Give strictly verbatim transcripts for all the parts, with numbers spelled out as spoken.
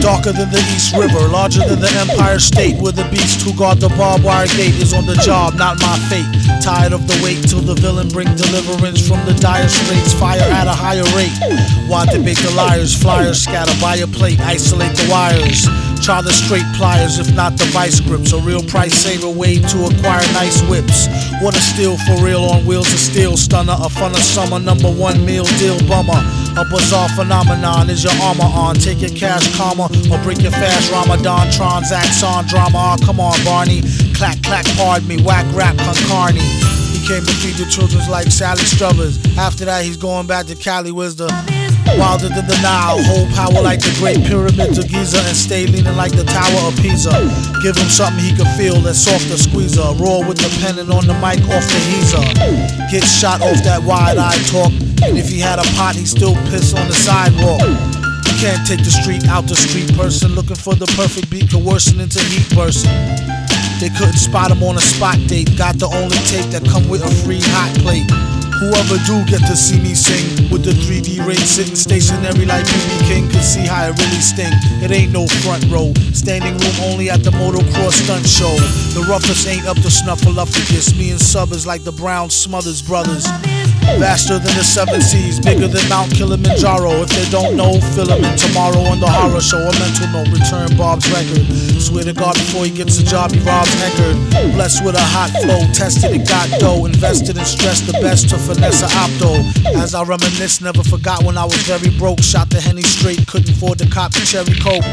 Darker than the East River, larger than the Empire State, where the beast who guard the barbed wire gate is on the job, not my fate. Tired of the wait till the villain bring deliverance from the dire straits, fire at a higher rate. Why debate the liars, flyers scatter by a plate, isolate the wires. Try the straight pliers, if not the vice grips. A real price saver way to acquire nice whips. What a steal for real on wheels of steel. Stunner, a fun of summer, number one meal deal bummer. A bizarre phenomenon, is your armor on? Take your cash karma or break your fast Ramadan. Transacts on drama, oh, come on Barney. Clack clack, pardon me, whack rap con carne. He came to feed the children's like Sally Struthers. After that he's going back to Cali, where's the wilder than the Nile, hold power like the Great Pyramids of Giza, and stay leaning like the Tower of Pisa. Give him something he can feel that's softer squeezer. Roar with the pen and on the mic off the heezer. Get shot off that wide-eyed talk, and if he had a pot he'd still piss on the sidewalk. You can't take the street out the street person looking for the perfect beat, coercing into heat bursting. They couldn't spot him on a spot date, got the only tape that come with a free hot plate. Whoever do get to see me sing with the three D ring sitting stationary like B B King could see how it really sting. It ain't no front row, standing room only at the motocross stunt show. The roughest ain't up to snuffleupagus. Me and Sub is like the Brown Smothers brothers. Vaster than the seven seas, bigger than Mount Kilimanjaro. If they don't know, fill them in tomorrow on the horror show. A mental note, return Bob's record. Swear to God before he gets a job he robs Eckerd. Blessed with a hot flow, tested it, got dough. Invested and stressed the best to finesse a opto. As I reminisce, never forgot when I was very broke. Shot the Henny straight, couldn't afford to cop the cherry coke.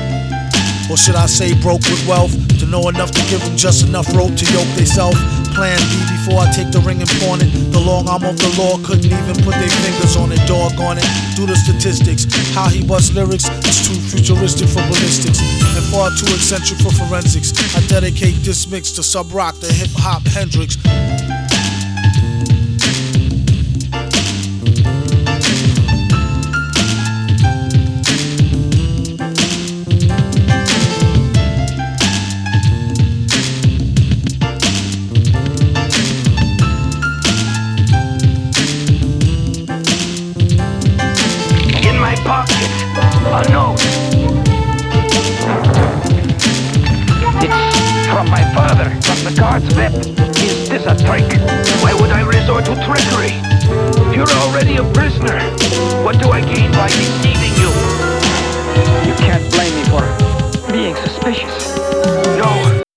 Or should I say broke with wealth, to know enough to give them just enough rope to yoke they self. Plan B before I take the ring and pawn it. The long arm of the law couldn't even put their fingers on it. Doggone it, do the statistics. How he busts lyrics is too futuristic for ballistics and far too eccentric for forensics. I dedicate this mix to Sub Rock, the hip hop Hendrix. Pocket, a note. It's from my father, from the guard's V I P. Is this a trick? Why would I resort to trickery? You're already a prisoner. What do I gain by deceiving you? You can't blame me for being suspicious. No.